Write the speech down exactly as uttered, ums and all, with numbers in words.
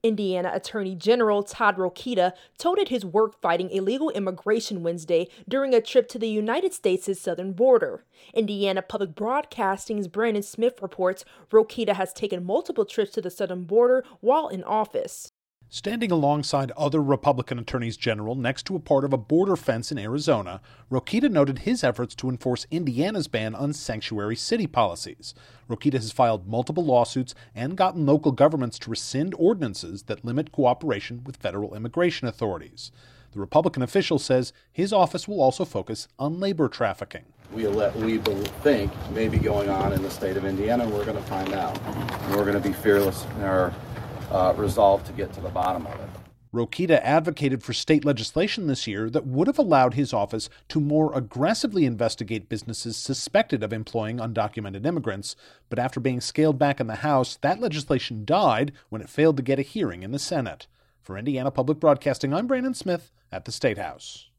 Indiana Attorney General Todd Rokita touted his work fighting illegal immigration Wednesday during a trip to the United States' southern border. Indiana Public Broadcasting's Brandon Smith reports Rokita has taken multiple trips to the southern border while in office. Standing alongside other Republican attorneys general next to a part of a border fence in Arizona, Rokita noted his efforts to enforce Indiana's ban on sanctuary city policies. Rokita has filed multiple lawsuits and gotten local governments to rescind ordinances that limit cooperation with federal immigration authorities. The Republican official says his office will also focus on labor trafficking. We, let, we think may be going on in the state of Indiana, and we're going to find out. And we're going to be fearless in our Uh, resolved to get to the bottom of it. Rokita advocated for state legislation this year that would have allowed his office to more aggressively investigate businesses suspected of employing undocumented immigrants, but after being scaled back in the House, that legislation died when it failed to get a hearing in the Senate. For Indiana Public Broadcasting, I'm Brandon Smith at the State House.